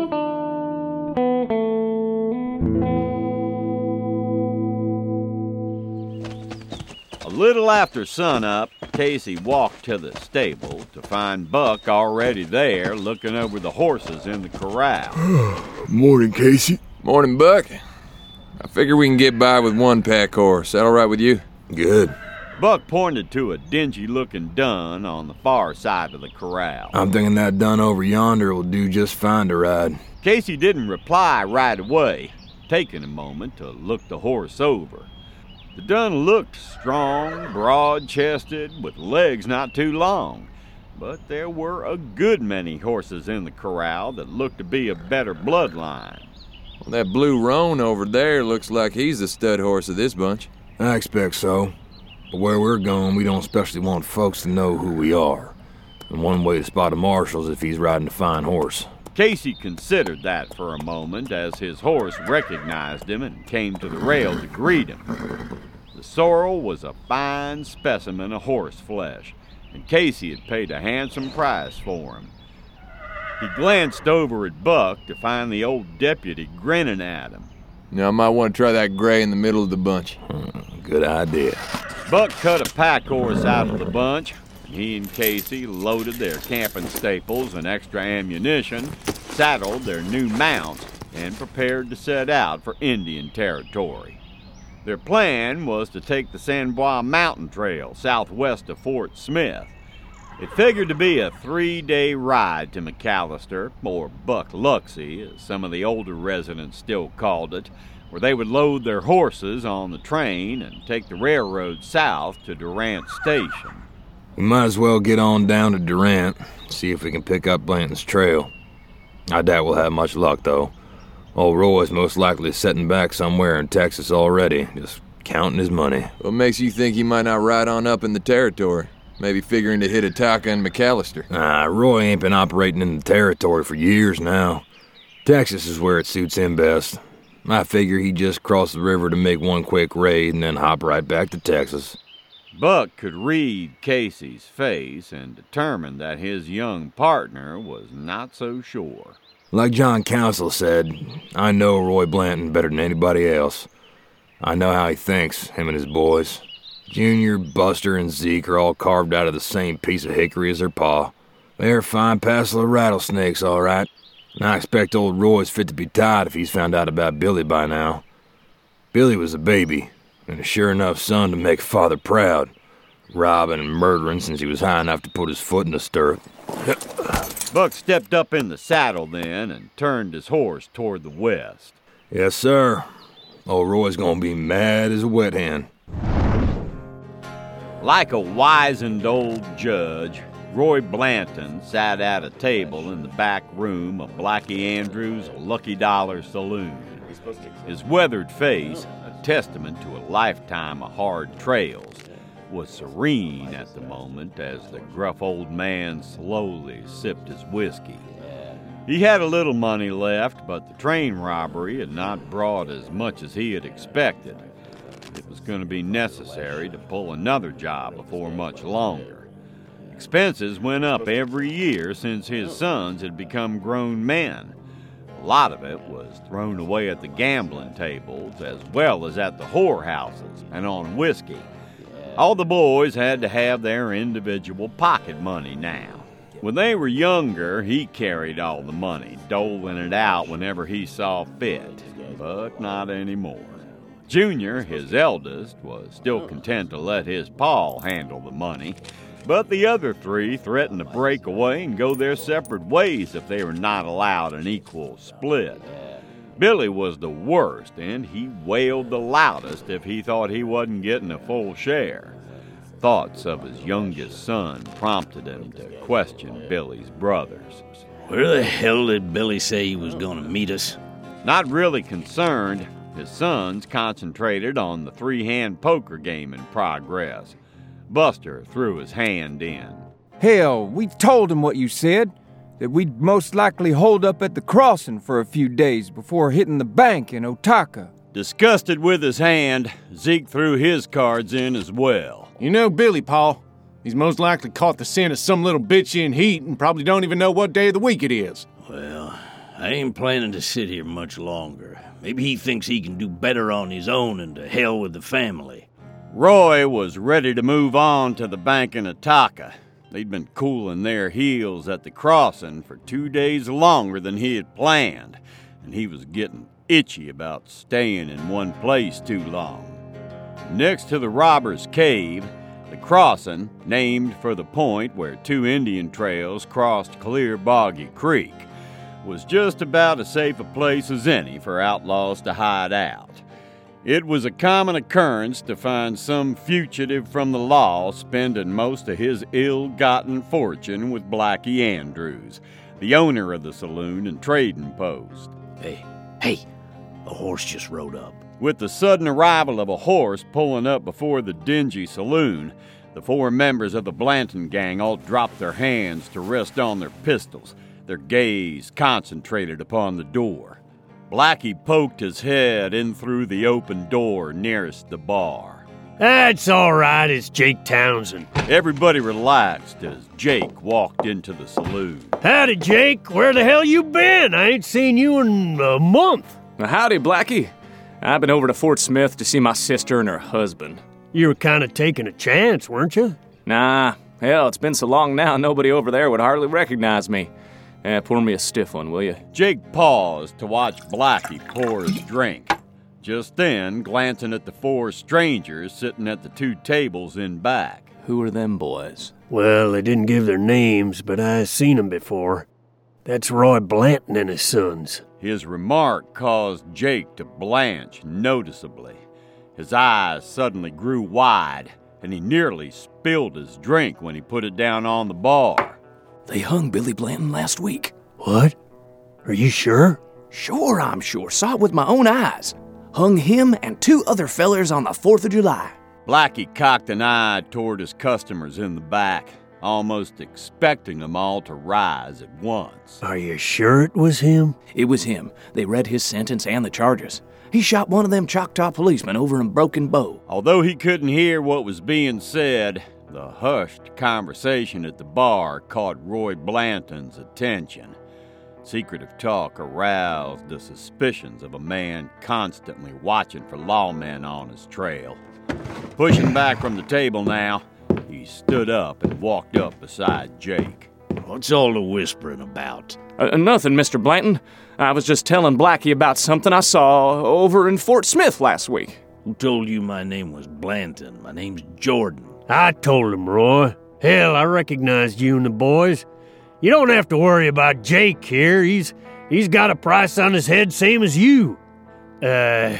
A little after sunup, Casey walked to the stable to find Buck already there looking over the horses in the corral. Morning, Casey. Morning, Buck. I figure we can get by with one pack horse. That all right with you? Good. Buck pointed to a dingy-looking dun on the far side of the corral. I'm thinking that dun over yonder will do just fine to ride. Casey didn't reply right away, taking a moment to look the horse over. The dun looked strong, broad-chested, with legs not too long, but there were a good many horses in the corral that looked to be a better bloodline. Well, that blue roan over there looks like he's the stud horse of this bunch. I expect so. But where we're going, we don't especially want folks to know who we are. And one way to spot a marshal's if he's riding a fine horse. Casey considered that for a moment as his horse recognized him and came to the rail to greet him. The sorrel was a fine specimen of horse flesh, and Casey had paid a handsome price for him. He glanced over at Buck to find the old deputy grinning at him. Now I might want to try that gray in the middle of the bunch. Hmm, good idea. Buck cut a pack horse out of the bunch. He and Casey loaded their camping staples and extra ammunition, saddled their new mounts, and prepared to set out for Indian Territory. Their plan was to take the San Bois Mountain Trail southwest of Fort Smith. It figured to be a three-day ride to McAllister, or Buck Luxie, as some of the older residents still called it, where they would load their horses on the train and take the railroad south to Durant Station. We might as well get on down to Durant, see if we can pick up Blanton's trail. I doubt we'll have much luck, though. Old Roy's most likely sitting back somewhere in Texas already, just counting his money. What makes you think he might not ride on up in the territory? Maybe figuring to hit Ataka and McAllister. Ah, Roy ain't been operating in the territory for years now. Texas is where it suits him best. I figure he'd just cross the river to make one quick raid and then hop right back to Texas. Buck could read Casey's face and determined that his young partner was not so sure. Like John Council said, I know Roy Blanton better than anybody else. I know how he thinks, him and his boys. Junior, Buster, and Zeke are all carved out of the same piece of hickory as their pa. They're a fine passel of rattlesnakes, all right. And I expect old Roy's fit to be tied if he's found out about Billy by now. Billy was a baby, and a sure enough son to make father proud, robbing and murdering since he was high enough to put his foot in the stirrup. Buck stepped up in the saddle then and turned his horse toward the west. Yes, sir. Old Roy's gonna be mad as a wet hen. Like a wizened old judge, Roy Blanton sat at a table in the back room of Blackie Andrews' Lucky Dollar Saloon. His weathered face, a testament to a lifetime of hard trails, was serene at the moment as the gruff old man slowly sipped his whiskey. He had a little money left, but the train robbery had not brought as much as he had expected. It was going to be necessary to pull another job before much longer. Expenses went up every year since his sons had become grown men. A lot of it was thrown away at the gambling tables as well as at the whorehouses and on whiskey. All the boys had to have their individual pocket money now. When they were younger, he carried all the money, doling it out whenever he saw fit, but not anymore. Junior, his eldest, was still content to let his pa handle the money, but the other three threatened to break away and go their separate ways if they were not allowed an equal split. Billy was the worst, and he wailed the loudest if he thought he wasn't getting a full share. Thoughts of his youngest son prompted him to question Billy's brothers. Where the hell did Billy say he was going to meet us? Not really concerned, his sons concentrated on the three-hand poker game in progress. Buster threw his hand in. Hell, we told him what you said. that we'd most likely hold up at the crossing for a few days before hitting the bank in Otaka. Disgusted with his hand, Zeke threw his cards in as well. You know Billy, Paul. He's most likely caught the scent of some little bitch in heat and probably don't even know what day of the week it is. Well, I ain't planning to sit here much longer. Maybe he thinks he can do better on his own and to hell with the family. Roy was ready to move on to the bank in Otaka. They'd been cooling their heels at the crossing for two days longer than he had planned, and he was getting itchy about staying in one place too long. Next to the robber's cave, the crossing, named for the point where two Indian trails crossed Clear Boggy Creek, was just about as safe a place as any for outlaws to hide out. It was a common occurrence to find some fugitive from the law spending most of his ill-gotten fortune with Blackie Andrews, the owner of the saloon and trading post. Hey, hey, a horse just rode up. With the sudden arrival of a horse pulling up before the dingy saloon, the four members of the Blanton gang all dropped their hands to rest on their pistols, their gaze concentrated upon the door. Blackie poked his head in through the open door nearest the bar. That's all right, it's Jake Townsend. Everybody relaxed as Jake walked into the saloon. Howdy, Jake. Where the hell you been? I ain't seen you in a month. Well, howdy, Blackie. I've been over to Fort Smith to see my sister and her husband. You were kind of taking a chance, weren't you? Nah, hell, it's been so long now, nobody over there would hardly recognize me. Eh, pour me a stiff one, will you? Jake paused to watch Blackie pour his drink. Just then, glancing at the four strangers sitting at the two tables in back. Who are them boys? Well, they didn't give their names, but I seen them before. That's Roy Blanton and his sons. His remark caused Jake to blanch noticeably. His eyes suddenly grew wide, and he nearly spilled his drink when he put it down on the bar. They hung Billy Blanton last week. What? Are you sure? Sure, I'm sure. Saw it with my own eyes. Hung him and two other fellers on the fourth of July. Blackie cocked an eye toward his customers in the back, almost expecting them all to rise at once. Are you sure it was him? It was him. They read his sentence and the charges. He shot one of them Choctaw policemen over in Broken Bow. Although he couldn't hear what was being said, the hushed conversation at the bar caught Roy Blanton's attention. Secretive talk aroused the suspicions of a man constantly watching for lawmen on his trail. Pushing back from the table now, he stood up and walked up beside Jake. What's all the whispering about? Uh, nothing, Mister Blanton. I was just telling Blackie about something I saw over in Fort Smith last week. Who told you my name was Blanton? My name's Jordan. I told him, Roy. Hell, I recognized you and the boys. You don't have to worry about Jake here. He's he's got a price on his head, same as you. Uh,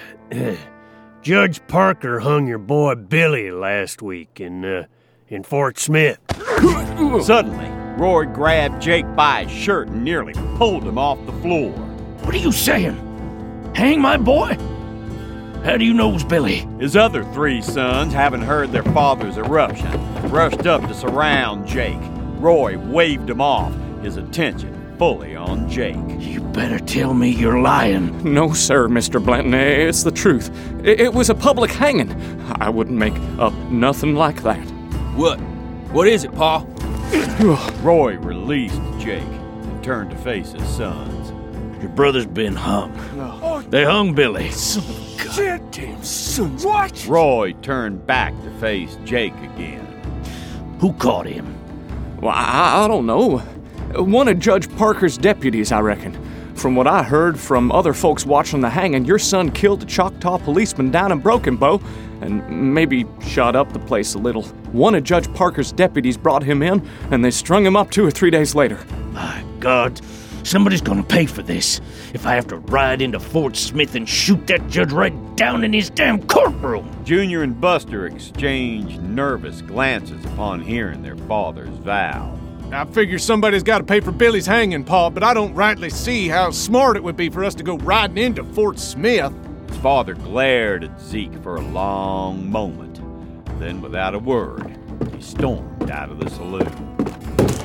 Judge Parker hung your boy Billy last week in uh, in Fort Smith. Suddenly, Roy grabbed Jake by his shirt and nearly pulled him off the floor. What are you saying? Hang my boy? How do you know it was Billy? His other three sons, having heard their father's eruption, rushed up to surround Jake. Roy waved them off, his attention fully on Jake. You better tell me you're lying. No, sir, Mister Blanton. It's the truth. It, it was a public hanging. I wouldn't make up nothing like that. What? What is it, Pa? Roy released Jake and turned to face his sons. Your brother's been hung. Oh. They hung Billy. Son of a goddamn sons. What? Roy turned back to face Jake again. Who caught him? Well, I, I don't know. One of Judge Parker's deputies, I reckon. From what I heard from other folks watching the hanging, your son killed a Choctaw policeman down in Broken Bow and maybe shot up the place a little. One of Judge Parker's deputies brought him in, and they strung him up two or three days later. My God, somebody's gonna pay for this. If I have to ride into Fort Smith and shoot that judge right down in his damn courtroom. Junior and Buster exchanged nervous glances upon hearing their father's vow. I figure somebody's got to pay for Billy's hanging, Pa, but I don't rightly see how smart it would be for us to go riding into Fort Smith. His father glared at Zeke for a long moment. Then, without a word, he stormed out of the saloon.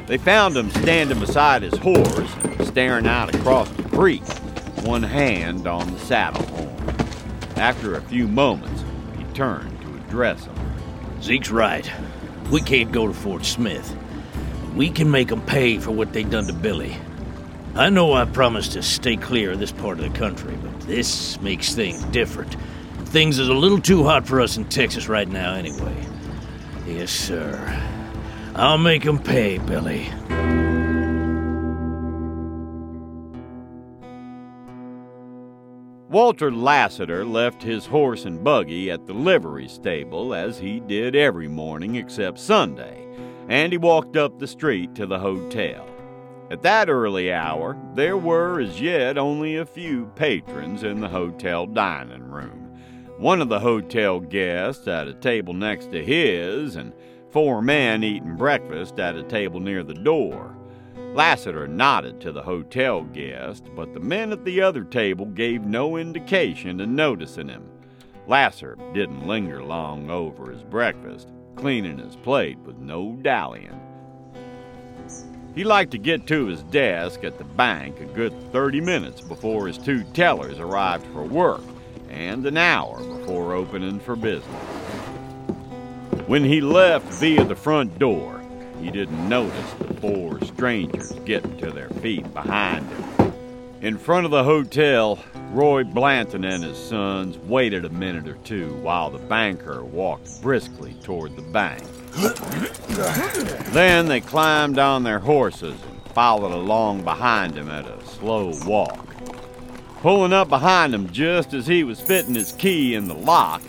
They found him standing beside his horse and staring out across the creek, one hand on the saddle horn. After a few moments, he turned to address him. Zeke's right. We can't go to Fort Smith. But we can make them pay for what they done to Billy. I know I promised to stay clear of this part of the country, but this makes things different. Things is a little too hot for us in Texas right now anyway. Yes, sir. I'll make them pay, Billy. Walter Lassiter left his horse and buggy at the livery stable as he did every morning except Sunday, and he walked up the street to the hotel. At that early hour, there were as yet only a few patrons in the hotel dining room. One of the hotel guests at a table next to his, and four men eating breakfast at a table near the door. Lassiter nodded to the hotel guest, but the men at the other table gave no indication of noticing him. Lassiter didn't linger long over his breakfast, cleaning his plate with no dallying. He liked to get to his desk at the bank a good thirty minutes before his two tellers arrived for work, and an hour before opening for business. When he left via the front door, he didn't notice the four strangers getting to their feet behind him. In front of the hotel, Roy Blanton and his sons waited a minute or two while the banker walked briskly toward the bank. Then they climbed on their horses and followed along behind him at a slow walk. Pulling up behind him just as he was fitting his key in the lock,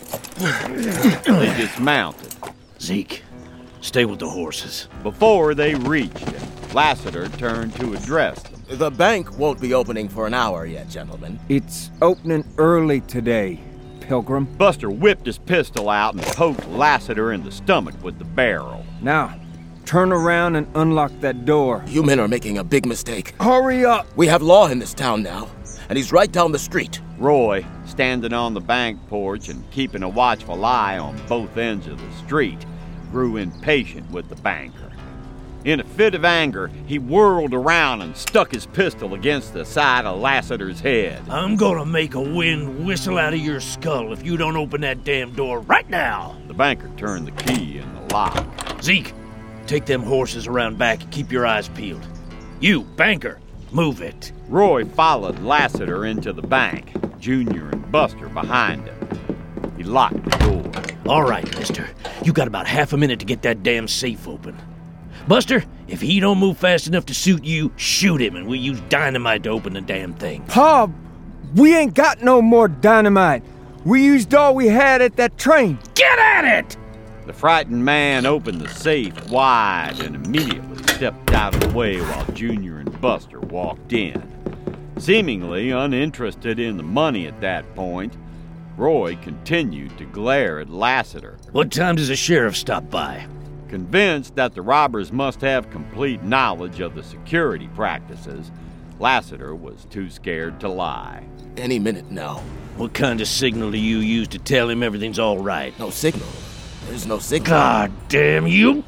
they dismounted. Zeke, stay with the horses. Before they reached him, Lassiter turned to address them. The bank won't be opening for an hour yet, gentlemen. It's opening early today, Pilgrim. Buster whipped his pistol out and poked Lassiter in the stomach with the barrel. Now, turn around and unlock that door. You men are making a big mistake. Hurry up! We have law in this town now, and he's right down the street. Roy, standing on the bank porch and keeping a watchful eye on both ends of the street, grew impatient with the banker. In a fit of anger, he whirled around and stuck his pistol against the side of Lassiter's head. I'm gonna make a wind whistle out of your skull if you don't open that damn door right now. The banker turned the key in the lock. Zeke, take them horses around back and keep your eyes peeled. You, banker, move it. Roy followed Lassiter into the bank, Junior and Buster behind him. He locked the door. All right, mister. You got about half a minute to get that damn safe open. Buster, if he don't move fast enough to suit you, shoot him and we'll use dynamite to open the damn thing. Pa, we ain't got no more dynamite. We used all we had at that train. Get at it! The frightened man opened the safe wide and immediately stepped out of the way while Junior and Buster walked in. Seemingly uninterested in the money at that point, Roy continued to glare at Lassiter. What time does the sheriff stop by? Convinced that the robbers must have complete knowledge of the security practices, Lassiter was too scared to lie. Any minute now. What kind of signal do you use to tell him everything's all right? No signal. There's no signal. God damn you!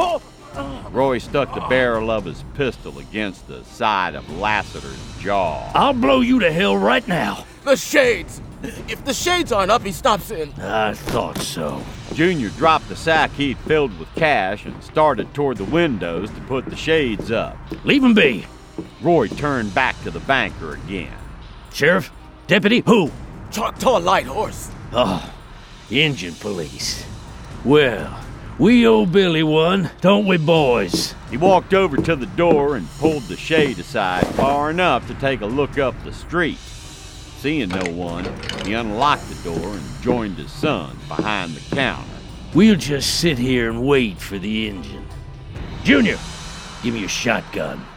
Roy stuck the barrel of his pistol against the side of Lassiter's jaw. I'll blow you to hell right now. The shades! If the shades aren't up, he stops in. I thought so. Junior dropped the sack he'd filled with cash and started toward the windows to put the shades up. Leave him be. Roy turned back to the banker again. Sheriff? Deputy? Who? Choctaw Light Horse. Oh, Injun police. Well, we owe Billy one, don't we, boys? He walked over to the door and pulled the shade aside far enough to take a look up the street. Seeing no one, he unlocked the door and joined his son behind the counter. We'll just sit here and wait for the engine. Junior, give me your shotgun.